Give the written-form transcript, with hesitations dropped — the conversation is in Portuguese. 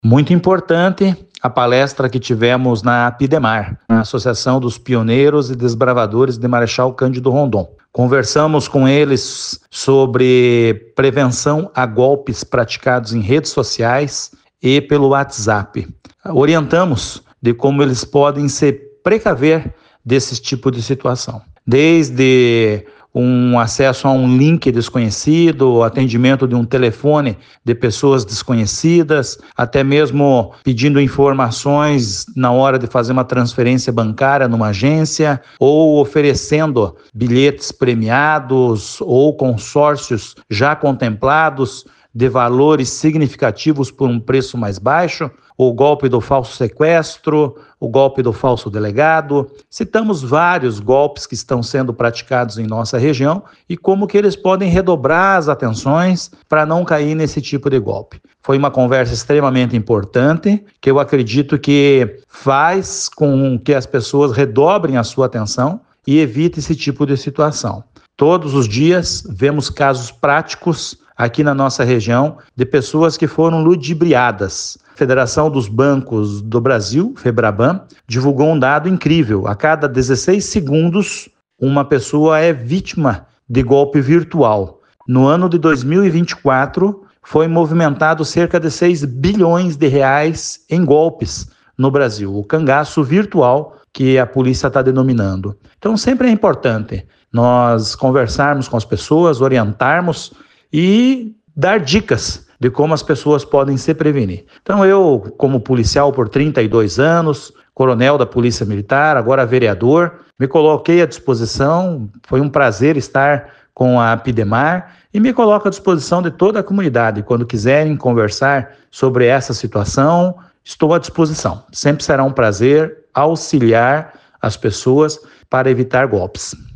Muito importante a palestra que tivemos na APIDEMAR, na Associação dos Pioneiros e Desbravadores de Marechal Cândido Rondon. Conversamos com eles sobre prevenção a golpes praticados em redes sociais e pelo WhatsApp. Orientamos de como eles podem se precaver desse tipo de situação. Desde um acesso a um link desconhecido, atendimento de um telefone de pessoas desconhecidas, até mesmo pedindo informações na hora de fazer uma transferência bancária numa agência, ou oferecendo bilhetes premiados ou consórcios já contemplados de valores significativos por um preço mais baixo, o golpe do falso sequestro, o golpe do falso delegado. Citamos vários golpes que estão sendo praticados em nossa região e como que eles podem redobrar as atenções para não cair nesse tipo de golpe. Foi uma conversa extremamente importante, que eu acredito que faz com que as pessoas redobrem a sua atenção e evitem esse tipo de situação. Todos os dias vemos casos práticos aqui na nossa região de pessoas que foram ludibriadas. A Federação dos Bancos do Brasil, FEBRABAN, divulgou um dado incrível. A cada 16 segundos, uma pessoa é vítima de golpe virtual. No ano de 2024, foi movimentado cerca de 6 bilhões de reais em golpes no Brasil. O cangaço virtual que a polícia está denominando. Então, sempre é importante nós conversarmos com as pessoas, orientarmos e dar dicas de como as pessoas podem se prevenir. Então eu, como policial por 32 anos, coronel da Polícia Militar, agora vereador, me coloquei à disposição, foi um prazer estar com a APIDEMAR e me coloco à disposição de toda a comunidade. Quando quiserem conversar sobre essa situação, estou à disposição. Sempre será um prazer auxiliar as pessoas para evitar golpes.